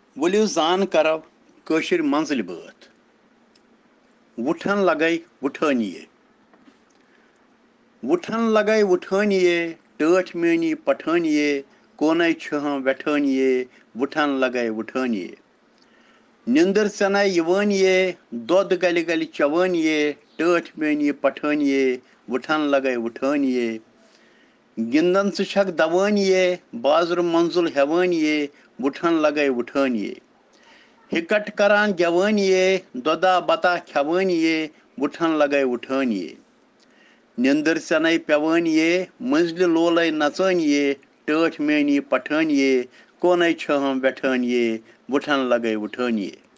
वलियो जान करो कशिर मंजिल बात वुठन लगे वुठनिए वुठन लगे वुठनिए टठ मेनी पठनिए कोने छह वठनिए वुठन लगे वुठनिए निंदर सना यवनिए दोद गल गल चवनिए टठ मेनी पठनिए वुठन लगे वुठनिए गिंदन छक दवानिए बाजर मंजुल हेवानिए वुठन लगे वुठनिए हिकट करान जवानिए दोदा बता खवानिए वुठन लगे वुठनिए निंदर सनई पेवानिए मंजिल लोल नचानिए टठ मेनी पठनिए कोने छह बैठनिए वुठन लगे वुठनिए।